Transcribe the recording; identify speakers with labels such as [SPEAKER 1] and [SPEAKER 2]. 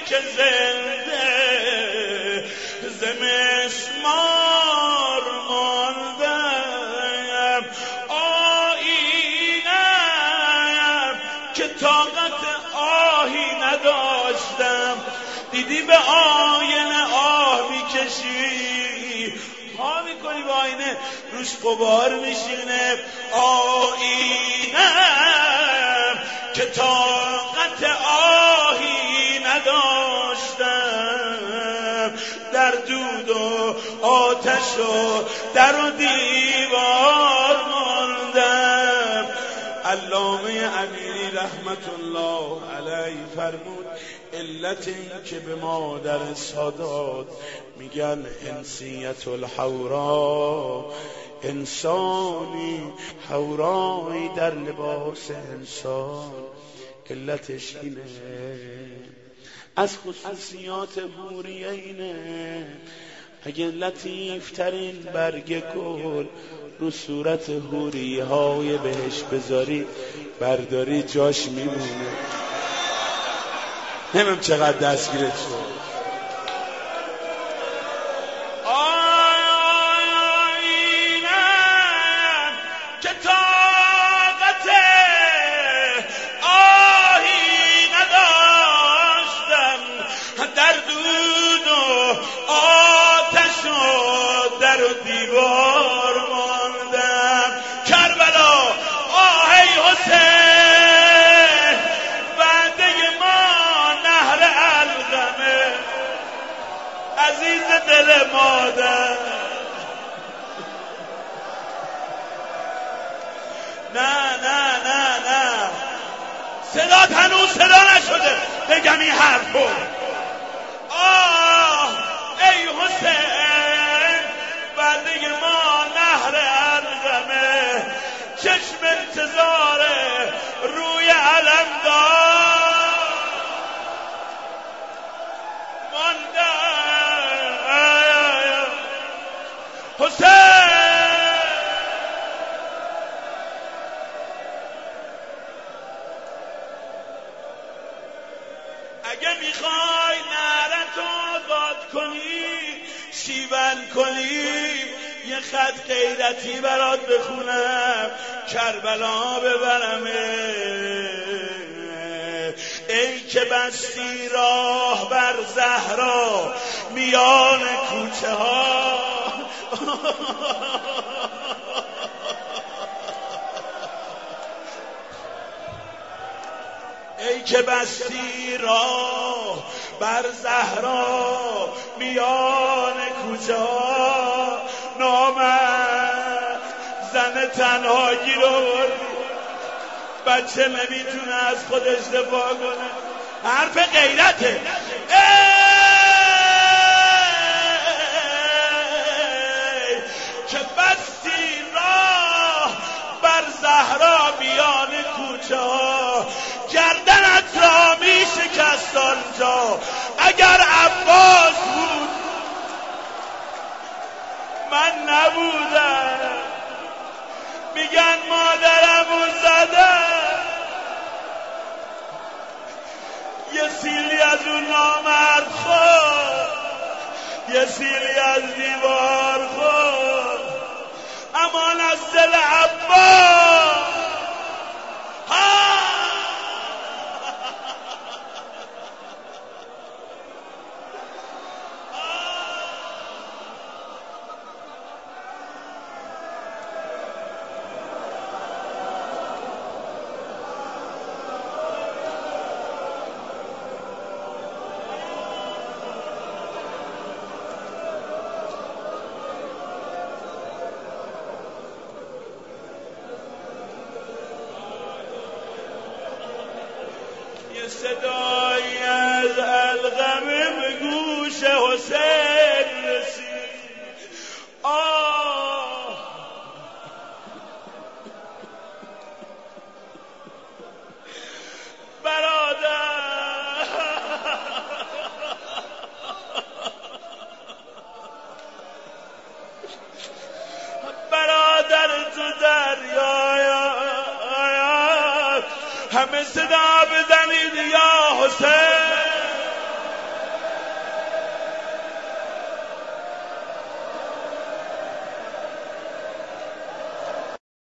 [SPEAKER 1] که زنده ز مسمار ماندم، آیینم که طاقت آهی نداشتم، دیدی به آینه آه میکشی، ها میکنی به آینه روش غبار میشینه، آیینم که طاقت آهی نداشتم، در دود و آتش و در و دیوار ماندم. علامه امیری رحمت الله علیه فرمود علت این که به مادر سادات میگن انسیت الحورا، انسانی حورایی در لباس انسان، علتش اینه. از خصوصیات حوریه اینه اگه لطیف ترین برگ گل رو صورت حوریه های بهش بذاری برداری جاش میمونه. نمیم چقدر دستگیرت شد. آینم که طاقت آهی نداشتم، در دود و آتش و در و دیوار ماندم. کربلا آهی حسین وعده ما نهر القمه، عزیز دل مادر. نه نه نه نه صدات هنوز صدا نشده بگم این حرفو. آه ای حسین وعده ما نهر القمه، چشم انتظار روی علم دار مانده. حسین اگه میخوای نعرتو آباد کنی، شیون کنی، یه خط غیرتی برات بخونم، کربلا ببرمه. ای که بستی راه بر زهرا میان کوچه ها، ای که بستی راه بر زهرا میان کوچه ها، نامرد زن تنهایی رو بردی، بچه نمیتونه از خودش دفاع کنه. حرف غیرته. ای که بستی راه بر زهرا میان کوچه ها، گردنت را می شکست آنجا اگر عباس بود. من نبودم، میگن مادرمو زدن، یه سیلی از اون نامرد خورد، یه سیلی از دیوار خورد، امان از دل عباس. صدایی از القمه به گوش حسین رسید. آه برادر، برادر تو دریای همه صدا بزنید یا حسین.